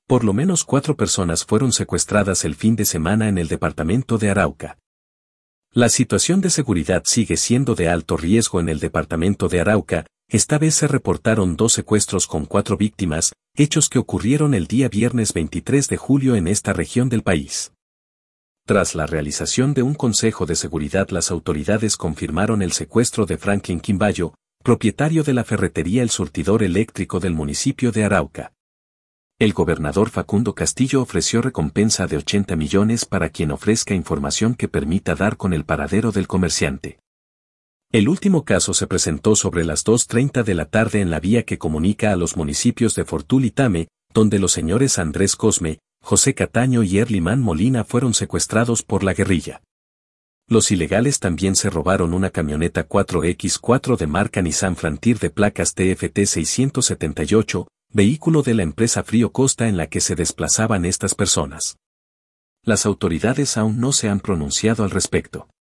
Por lo menos 4 personas fueron secuestradas el fin de semana en el departamento de Arauca. La situación de seguridad sigue siendo de alto riesgo en el departamento de Arauca. Esta vez se reportaron 2 secuestros con 4 víctimas, hechos que ocurrieron el día viernes 23 de julio en esta región del país. Tras la realización de un consejo de seguridad, las autoridades confirmaron el secuestro de Franklin Quimbayo, propietario de la ferretería El Surtidor Eléctrico del municipio de Arauca. El gobernador Facundo Castillo ofreció recompensa de 80 millones para quien ofrezca información que permita dar con el paradero del comerciante. El último caso se presentó sobre las 2:30 de la tarde en la vía que comunica a los municipios de Fortul y Tame, donde los señores Andrés Cosme, José Cataño y Erlimán Molina fueron secuestrados por la guerrilla. Los ilegales también se robaron una camioneta 4X4 de marca Nissan Frontier de placas TFT 678, vehículo de la empresa Frío Costa en la que se desplazaban estas personas. Las autoridades aún no se han pronunciado al respecto.